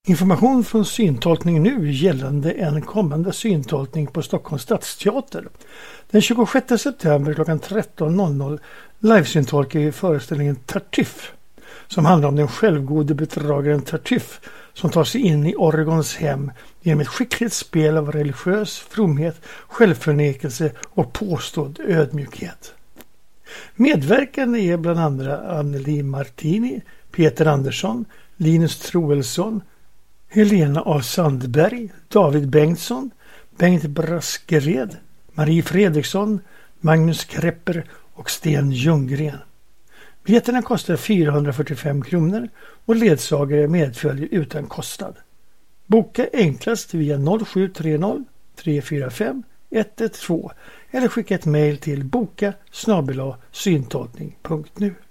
Information från Syntolkning nu gällande en kommande syntolkning på Stockholms stadsteater. Den 26 september klockan 13.00 livesyntolkar vi föreställningen Tartuffe som handlar om den självgode bedragaren Tartuffe som tar sig in i Orgons hem genom ett skickligt spel av religiös fromhet, självförnekelse och påstådd ödmjukhet. Medverkande är bland andra Anneli Martini, Peter Andersson, Linus Troelsson, Helena af Sandberg, David Bengtsson, Bengt Braskered, Marie Fredriksson, Magnus Krepper och Sten Ljunggren. Biljetterna kostar 445 kronor och ledsagare medföljer utan kostnad. Boka enklast via 0730 345 112 eller skicka ett mejl till boka@syntolkning.nu.